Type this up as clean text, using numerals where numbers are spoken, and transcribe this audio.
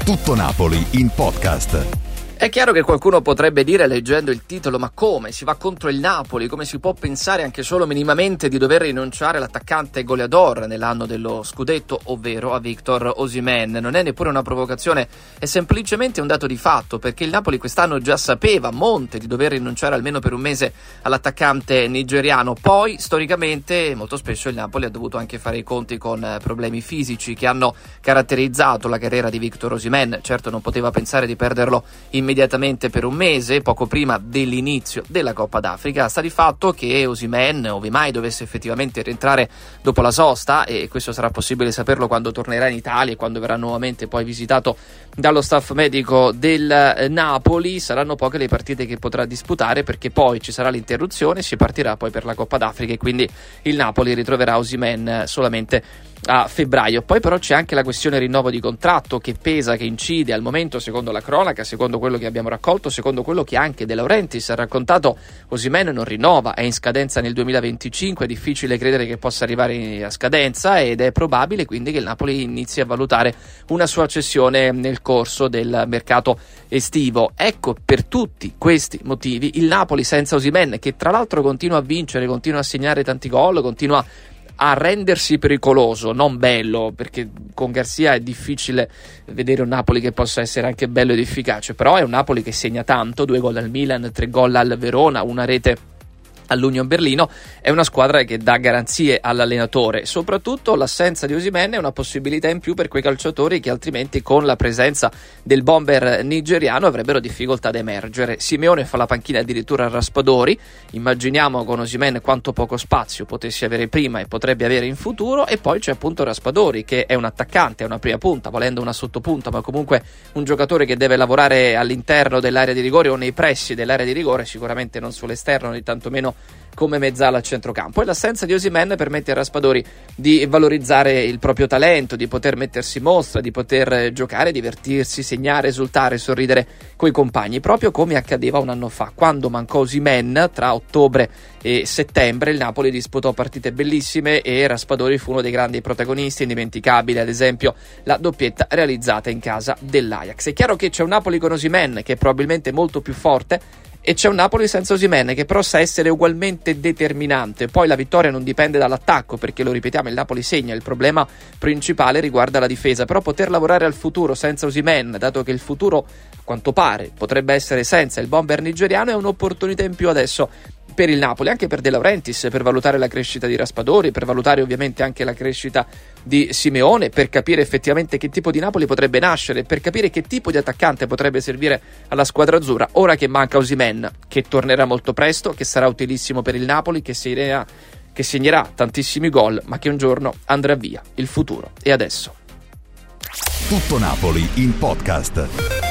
Tutto Napoli in podcast. È chiaro che qualcuno potrebbe dire, leggendo il titolo, ma come? Si va contro il Napoli? Come si può pensare anche solo minimamente di dover rinunciare all'attaccante goleador nell'anno dello scudetto, ovvero a Victor Osimhen? Non è neppure una provocazione, è semplicemente un dato di fatto, perché il Napoli quest'anno già sapeva a monte di dover rinunciare almeno per un mese all'attaccante nigeriano. Poi, storicamente, molto spesso il Napoli ha dovuto anche fare i conti con problemi fisici che hanno caratterizzato la carriera di Victor Osimhen. Certo, non poteva pensare di perderlo immediatamente per un mese, poco prima dell'inizio della Coppa d'Africa. Sta di fatto che Osimhen, ove mai dovesse effettivamente rientrare dopo la sosta, e questo sarà possibile saperlo quando tornerà in Italia e quando verrà nuovamente poi visitato dallo staff medico del Napoli, saranno poche le partite che potrà disputare, perché poi ci sarà l'interruzione, si partirà poi per la Coppa d'Africa e quindi il Napoli ritroverà Osimhen solamente a febbraio. Poi però c'è anche la questione rinnovo di contratto che pesa, che incide al momento, secondo la cronaca, secondo quello che abbiamo raccolto, secondo quello che anche De Laurentiis ha raccontato. Osimhen non rinnova, è in scadenza nel 2025, è difficile credere che possa arrivare a scadenza ed è probabile quindi che il Napoli inizi a valutare una sua cessione nel corso del mercato estivo. Ecco, per tutti questi motivi il Napoli senza Osimhen, che tra l'altro continua a vincere, continua a segnare tanti gol, continua a rendersi pericoloso, non bello, perché con Garcia è difficile vedere un Napoli che possa essere anche bello ed efficace, però è un Napoli che segna tanto, 2 gol al Milan, 3 gol al Verona, una rete all'Union Berlino. È una squadra che dà garanzie all'allenatore. Soprattutto l'assenza di Osimhen è una possibilità in più per quei calciatori che altrimenti con la presenza del bomber nigeriano avrebbero difficoltà ad emergere. Simeone fa la panchina addirittura a Raspadori. Immaginiamo con Osimhen quanto poco spazio potesse avere prima e potrebbe avere in futuro, e poi c'è appunto Raspadori, che è un attaccante, è una prima punta, volendo una sottopunta, ma comunque un giocatore che deve lavorare all'interno dell'area di rigore o nei pressi dell'area di rigore, sicuramente non sull'esterno né tantomeno come mezzala a centrocampo. E l'assenza di Osimhen permette a Raspadori di valorizzare il proprio talento, di poter mettersi in mostra, di poter giocare, divertirsi, segnare, esultare, sorridere coi compagni, proprio come accadeva un anno fa, quando mancò Osimhen. Tra ottobre e settembre il Napoli disputò partite bellissime e Raspadori fu uno dei grandi protagonisti. Indimenticabile ad esempio la doppietta realizzata in casa dell'Ajax. È chiaro che c'è un Napoli con Osimhen che è probabilmente molto più forte, e c'è un Napoli senza Osimhen che però sa essere ugualmente determinante. Poi la vittoria non dipende dall'attacco, perché lo ripetiamo, il Napoli segna, il problema principale riguarda la difesa. Però poter lavorare al futuro senza Osimhen, dato che il futuro a quanto pare potrebbe essere senza il bomber nigeriano, è un'opportunità in più adesso per il Napoli, anche per De Laurentiis, per valutare la crescita di Raspadori, per valutare ovviamente anche la crescita di Simeone, per capire effettivamente che tipo di Napoli potrebbe nascere, per capire che tipo di attaccante potrebbe servire alla squadra azzurra ora che manca Osimhen, che tornerà molto presto, che sarà utilissimo per il Napoli, che segnerà tantissimi gol, ma che un giorno andrà via. Il futuro è adesso. Tutto Napoli in podcast.